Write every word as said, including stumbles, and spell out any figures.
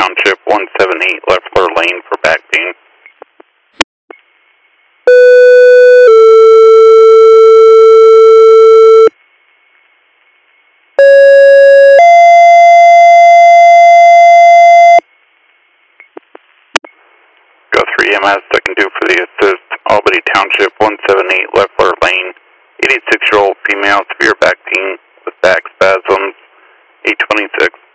Township one seventy-eight Leffler Lane for back pain. Go three E M S, I can do for the assist. Albany Township one seventy-eight Leffler Lane. eighty-six year old female, severe back pain with back spasms. eight twenty-six.